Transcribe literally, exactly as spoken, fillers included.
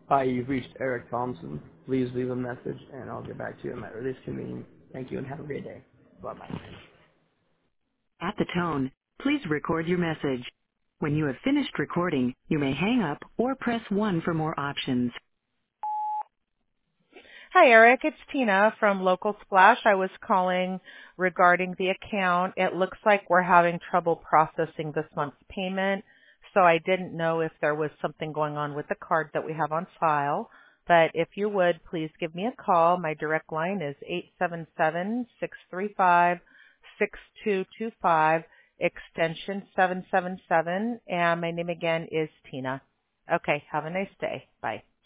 Hi, you've reached Eric Thompson. Please leave a message and I'll get back to you at my earliest convenience. Thank you and have a great day. Bye-bye. At the tone, please record your message. When you have finished recording, you may hang up or press one for more options. Hi, Eric. It's Tina from Local Splash. I was calling regarding the account. It looks like we're having trouble processing this month's payment, so I didn't know if there was something going on with the card that we have on file. But if you would, please give me a call. My direct line is eight seven seven, six three five, six two two five, extension seven seven seven, and my name again is Tina. Okay, have a nice day. Bye.